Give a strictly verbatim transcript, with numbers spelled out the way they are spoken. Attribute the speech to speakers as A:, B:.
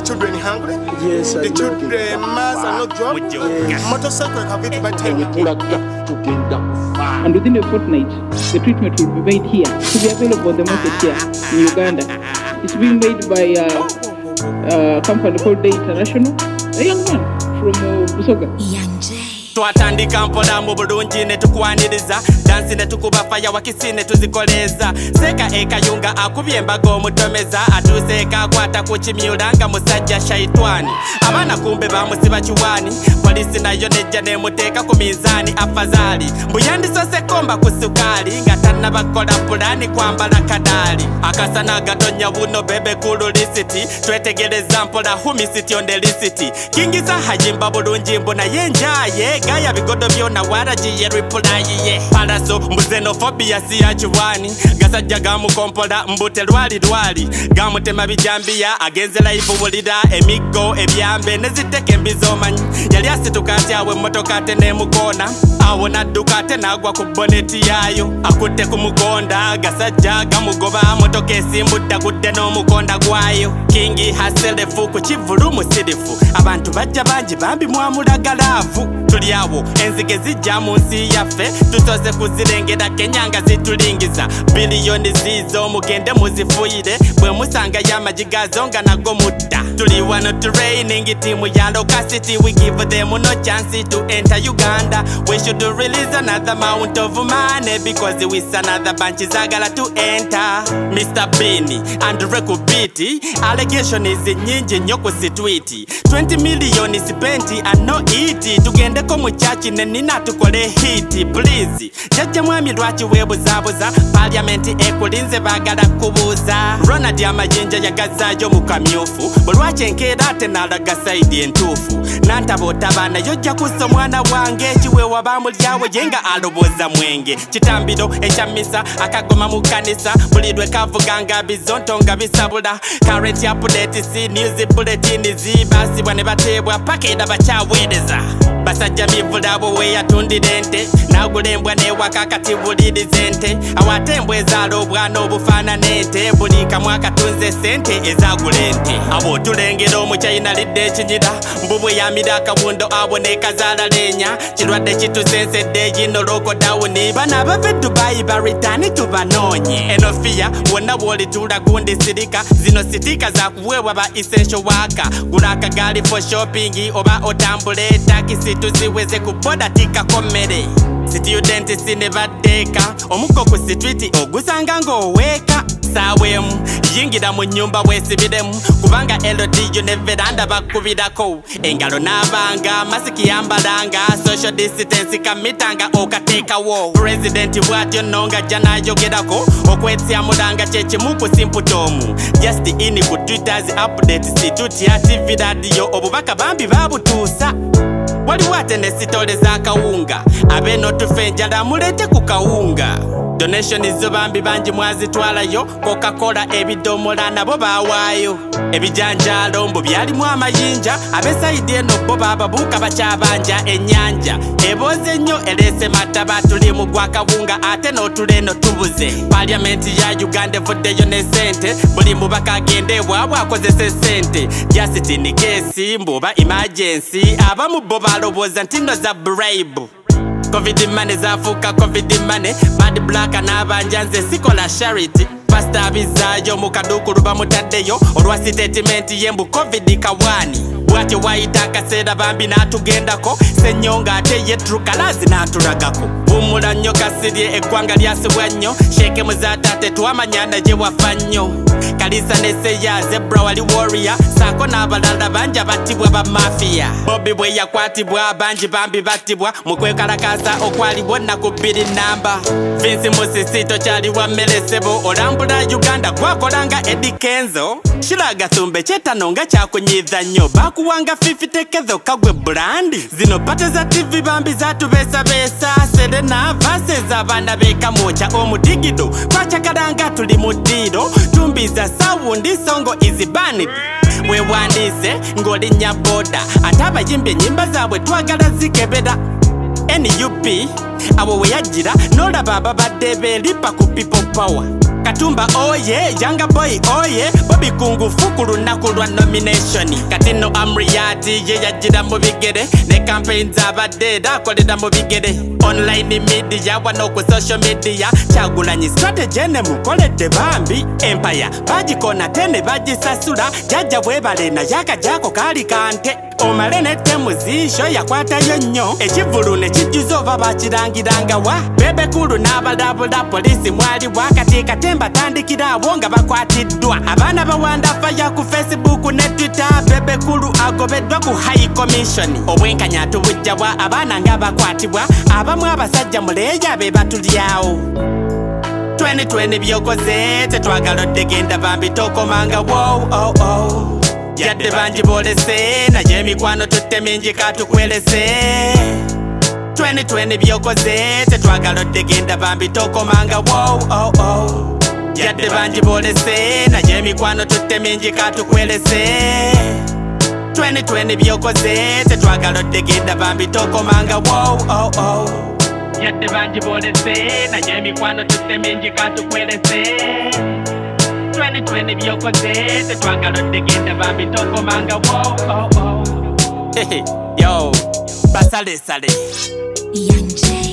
A: children hungry?
B: Yes,
A: the
B: I
A: children, mothers are not job.
B: Yes.
A: Motorcycle have it by time.
C: And within a fortnight, the treatment will be made here to be available on the market here in Uganda. It's being made by uh, a company called Day International. A young man from uh, Busoga.
D: Twatandika mpola mu bulungi ne tukwaniriza dansi ne tukuba faya wakisi ne tuzikoleza seka ekayunga akubye embaga omutomeza atuse ekakwata ku kimyulanga musajja shaitwani abana kumbe bamusiba kiwani polisi nayo nejja nemuteeka ku mizani afazali mbuyandisose komba ku sukali nga tannabakola pulani kwambala kadali akasana gatonya buno bebe kulu lisiti twetegereza mpola humisiti on the lisiti kingiza hajimba bulungi mbona yenjaye gaya bigodo byona waragiye reply paraso xenophobia si ya chiwani gasajja gamukompola mbute lwali lwali gamutema bijambia agenze life bulida emigo ebyambe neziteke mbizomanyi yali asitukati awe motoka tene mukona awona dukate nagwa ku boneti yayo akutte ku mugonda gasajja gamugoba motoka esimbudda gudde n'omukonda gwayo kingi haselefu ku kivulu musirifu abantu bajja banji bambi mwamulagalavu tuli awo enzige zijja mu nsi yaffe tutose kuzirengera kenyanga zitulingiza biliyoni zizo mugende muzifuyire bwe musanga y'amajigazo nga nago mutta tuli wano training team ya Local City we give them no chance to enter Uganda we should release another amount of money because we another bunch zagala to enter Mister Bini and Rekubiti allegation is nyingi nnyo ku street twenty million spent and no eat tugende ko mu church ne nina tukole hit please jajja mwami lwaki webuzabuza parliament ekulinze bagala kubuza Ronald amajinja yagazayo mu kamyufu bulwaki enkera ate nalaga side entuufu nantabota bana yojja kussa mwana wange ekiwewa bamulyawe yenga aloboza mwenge kitambiro ekyamisa akagoma mu kanisa bulidwe kavuganga bizonto nga bisabula current update si news bulletin zibasibwa ne batebwa pakeda bakyaweereza basajja mivulabo we yatundira ente nagulembwa newaka kati buliriza ente awatembwa ezaala obwana obufaanana ente buli kamu akatunze sente ezagula ente abo tulengera omukyayina lidde ekinyira mbubwe yamira akabundo abo nekazaala leenya kirwadde kitusensedde yino lokodawuni bana abava Dubai baritani tubanoonye eno fiya wonna bwolituula gundi sirika zino sitika zakuweebwa ba essential worker gula akagaali for shopping oba otambule takisi tuziweze ku boda tikakomere student sine badeka omuko ku street ogusanga ng'oweeka sawemu yingira mu nyumba wesibiremu kubanga L D yo ne veranda bakubirako engalo n'abanga masiki yambalanga social distance kamitanga okateekawo president bwatyo nonga jana yogerako okwetya mulanga chechimu ku simputomu just in ku Twitter's update situti ya T V radio obubaka bambi babutuusa waliwo ate ne sitole za kawunga abeno tufe njala mulete ku kawunga donation zo bambi banji mwazitwalayo Coca-Cola ebidomola nabo bawaayo ebijanjalo mbo byalimu amayinja abesaidi eno bo bababuuka bakyabanja ennyanja eboze nnyo elese mataba tuli mu gwa kawunga ate n'otuleno tubuze parliament ya Uganda evuddeyo ne sente buli mubaka agende bwabwe akozese sente just in case mbuba emergency abamu bo baloboza ntino za bribe Covid money zafuka Covid money Mad Black anabanja nze sikola charity Pastor abizayo mukadukulu bamutaddeyo olwa statement yembu Covid kawani bwatyo wayita akaseera bambi n'atugendako senyonga ate yetruka lazi n'atulagako bumula nnyo kasirye eggwanga lyasibwa nnyo sheke muzatate twamanyana gye wafa nnyo kalisa neseya zebra wali warrior sako n'abalala banja battibwa ba mafia Bobby bwe yakwatibwa banji bambi battibwa mu kwekalakaasa okwali bonna ku bbiri namba Vince Musisito kyali wamelesebo olambula Uganda gwakolanga Eddie Kenzo Shiraga Thumbe kyetano nga kyakunyiza nnyo bakuwanga fifty kezo kagwe brandi zino pate za T V bambi zatubesa besa Serena versus abana beka mocha omudigido kwachakalanga tuli mudiro tumbiza sawundi songo izibani we wandise ngoli nyaboda ataba yimbe nyimba zabwe twagala zikebeda N U P abo we yagira nola baba badebe lipa ku people power Katumba oye, Younger Boy oye, Bobby Kungu fukulu nakulwa nomination. Katino Amriyati ye yajira mu bigere, ne campaigns abadde dakolera mu bigere. Online media wano ku social media, Kyagulanyi strategy ne mukoledde bambi. Empire bagikona tene bagisasula, jajja bwebale na yaka jako kali kante. Omale nette muzisho yakwatayo nnyo, ekivulu ne kijjuza oba bakirangiranga wa. Bebe kulu n'abalabula polisi mwali wa, kati katemba tandikira awo nga bakwatiddwa. Abaana bawanda faya ku Facebook ne Twitter, bebe kulu agobeddwa ku High Commission. Obwenkanya tubujjabwa abaana nga bakwatibwa, abamu abasajja muleeya be batulyawo. twenty twenty byokoze tetwagala oddegenda bambi tokomanga wow oh oh. Yadde banji bolese naye emikwano tutte mingi katukwelese. twenty twenty byokoze tetwagala oddegenda bambi tokomanga wow oh oh. Yadde banji bolese naye emikwano tutte mingi katukwelese. twenty twenty byokoze tetwagala oddegenda bambi tokomanga wow oh oh. Yadde banji bolese naye emikwano tutte mingi katukwelese. twenty twenty byokoze tetwagala oddegenda bambi tokomanga wow oh oh. Yo basale sale
B: Young J.